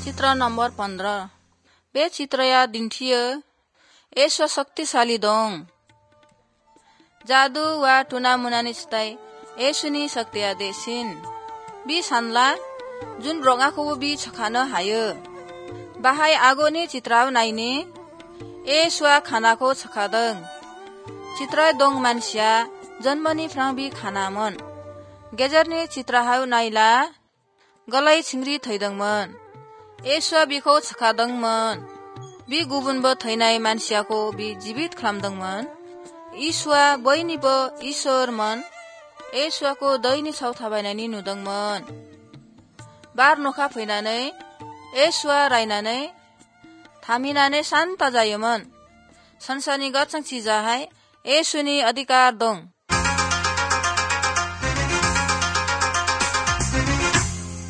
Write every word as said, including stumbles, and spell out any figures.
चित्र नम्बर पन्ध्र। बे चित्रया दिन्थियो येशू शक्तिशाली दं। जादू वा टुना मुनानि चिताई येशूनि शक्तिया देसिन। बि सानला जुन रंगाखौबो बि छखानो हायो। बाहाय आगोनि चित्राव नायनि येशूआ खानाखौ छखादों। चित्राय दं मानसिया जन्मनिफ्राय बि खानामोन। गेजेरनि चित्राहाव नायला गलाय छिंग्रि थैदोंमोन। येशूआ बिखौ छखादोंमोन। बि गुबुनबो थैनाय मानसियाखौ बि जीवित खालामदोंमोन। येशूआ बयनिबो ईश्वरमोन। येशूआखौ दैनि साव थाबायनानै नुदोंमोन। बार नखा फैनानै येशूआ रायनानै थामिनानै शान्त जायोमोन। संसारनि गासै चिजाहाय येशूनि अधिकार दं।